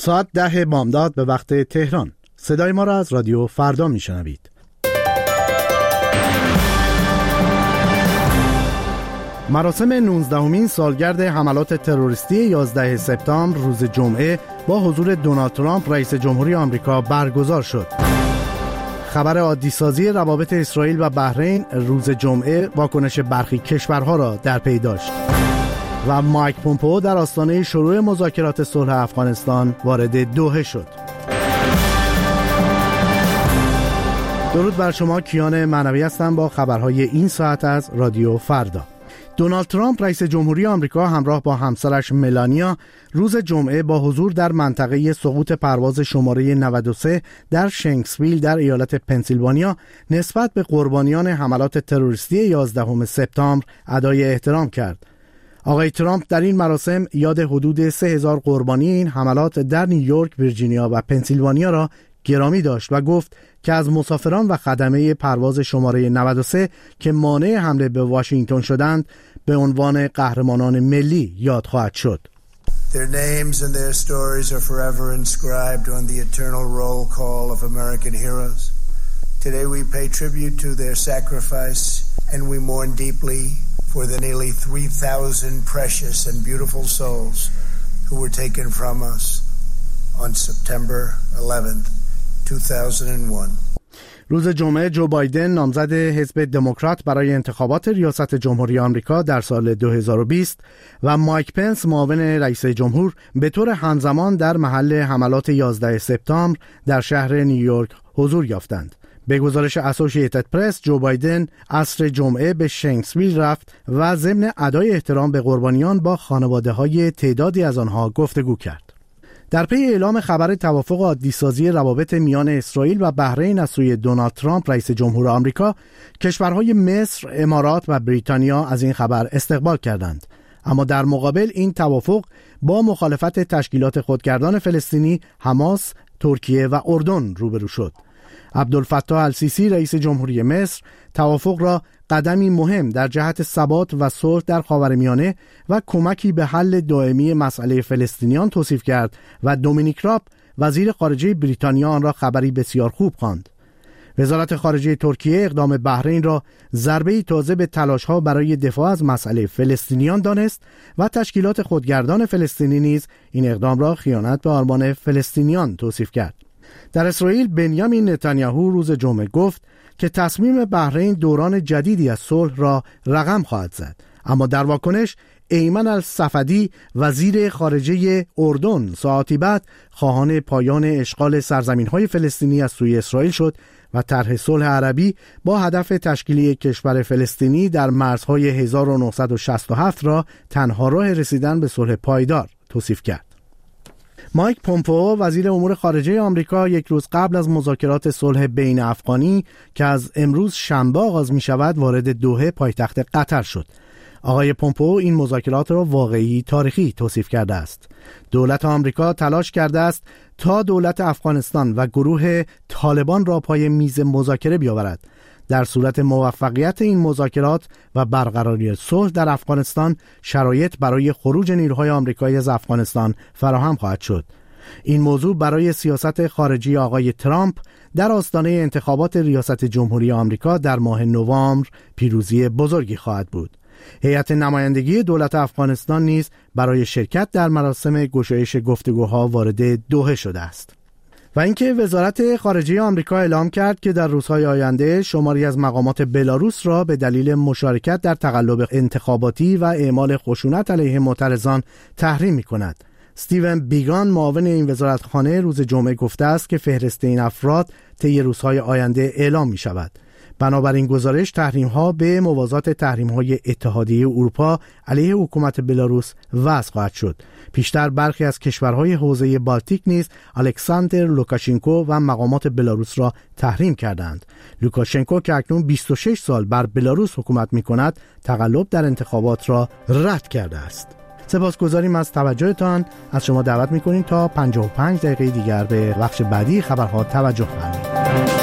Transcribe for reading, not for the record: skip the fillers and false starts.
ساعت 10 بامداد به وقت تهران. صدای ما را از رادیو فردا میشنوید. مراسم 19مین سالگرد حملات تروریستی 11 سپتامبر روز جمعه با حضور دونالد ترامپ رئیس جمهوری آمریکا برگزار شد. خبر عادی‌سازی روابط اسرائیل و بحرین روز جمعه واکنش برخی کشورها را در پی داشت. و مایک پومپئو در آستانه شروع مذاکرات صلح افغانستان وارد دوحه شد. درود بر شما، کیان معنوی هستم با خبرهای این ساعت از رادیو فردا. دونالد ترامپ رئیس جمهوری آمریکا همراه با همسرش ملانیا روز جمعه با حضور در منطقه سقوط پرواز شماره 93 در شنکسویل در ایالت پنسیلوانیا نسبت به قربانیان حملات تروریستی 11 سپتامبر ادای احترام کرد. آقای ترامپ در این مراسم یاد حدود 3000 قربانی این حملات در نیویورک، ویرجینیا و پنسیلوانیا را گرامی داشت و گفت که از مسافران و خدمه پرواز شماره 93 که مانع حمله به واشنگتن شدند به عنوان قهرمانان ملی یاد خواهد شد. Their names and their stories are forever inscribed on the eternal roll call of American heroes. Today we pay tribute to their sacrifice and we mourn deeply for the nearly 3,000 precious and beautiful souls who were taken from us on September 11th, 2001. روز جمعه جو بایدن نامزد حزب دموکرات برای انتخابات ریاست جمهوری آمریکا در سال 2020 و مایک پنس معاون رئیس جمهور به طور همزمان در محل حملات 11 سپتامبر در شهر نیویورک حضور یافتند. به گزارش اسوسییتد پرس، جو بایدن عصر جمعه به شنکسویل رفت و ضمن ادای احترام به قربانیان با خانواده‌های تعدادی از آنها گفتگو کرد. در پی اعلام خبر توافق عادی‌سازی روابط میان اسرائیل و بحرین از سوی دونالد ترامپ رئیس جمهور آمریکا، کشورهای مصر، امارات و بریتانیا از این خبر استقبال کردند. اما در مقابل این توافق با مخالفت تشکیلات خودگردان فلسطینی، حماس، ترکیه و اردن روبرو شد. عبدالفتاح السیسی رئیس جمهوری مصر توافق را قدمی مهم در جهت ثبات و صلح در خاورمیانه و کمکی به حل دائمی مسئله فلسطینیان توصیف کرد و دومینیک راب وزیر خارجه بریتانیا آن را خبری بسیار خوب خواند. وزارت خارجه ترکیه اقدام بحرین را ضربه‌ای تازه به تلاش‌ها برای دفاع از مسئله فلسطینیان دانست و تشکیلات خودگردان فلسطینی نیز این اقدام را خیانت به آرمان فلسطینیان توصیف کرد. در اسرائیل بنیامین نتانیاهو روز جمعه گفت که تصمیم بحرین دوران جدیدی از صلح را رقم خواهد زد، اما در واکنش ایمن الصفدی وزیر خارجه اردن ساعتی بعد خواهان پایان اشغال سرزمین‌های فلسطینی از سوی اسرائیل شد و طرح صلح عربی با هدف تشکیل کشور فلسطینی در مرزهای 1967 را تنها راه رسیدن به صلح پایدار توصیف کرد. مایک پومپئو وزیر امور خارجه آمریکا یک روز قبل از مذاکرات صلح بین افغانی که از امروز شنبه آغاز می شود وارد دوحه پایتخت قطر شد. آقای پومپئو این مذاکرات را واقعی تاریخی توصیف کرده است. دولت آمریکا تلاش کرده است تا دولت افغانستان و گروه طالبان را پای میز مذاکره بیاورد. در صورت موفقیت این مذاکرات و برقراری صلح در افغانستان، شرایط برای خروج نیروهای آمریکایی از افغانستان فراهم خواهد شد. این موضوع برای سیاست خارجی آقای ترامپ در آستانه انتخابات ریاست جمهوری آمریکا در ماه نوامبر پیروزی بزرگی خواهد بود. هیئت نمایندگی دولت افغانستان نیز برای شرکت در مراسم گشایش گفتگوها وارد دوحه شده است. و اینکه وزارت خارجه آمریکا اعلام کرد که در روزهای آینده شماری از مقامات بلاروس را به دلیل مشارکت در تقلب انتخاباتی و اعمال خشونت علیه معترضان تحریم می‌کند. استیون بیگان معاون این وزارتخانه روز جمعه گفته است که فهرست این افراد طی روزهای آینده اعلام می‌شود. بنابراین گزارش تحریم‌ها به موازات تحریم‌های اتحادیه اروپا علیه حکومت بلاروس وضع خواهد شد. پیشتر برخی از کشورهای حوزه بالتیک نیز الکساندر لوکاشنکو و مقامات بلاروس را تحریم کردند. لوکاشنکو که اکنون 26 سال بر بلاروس حکومت می‌کند، تقلب در انتخابات را رد کرده است. سپاسگزاریم از توجهتان. از شما دعوت می‌کنیم تا 55 دقیقه دیگر به بخش بعدی خبرها توجه فرمایید.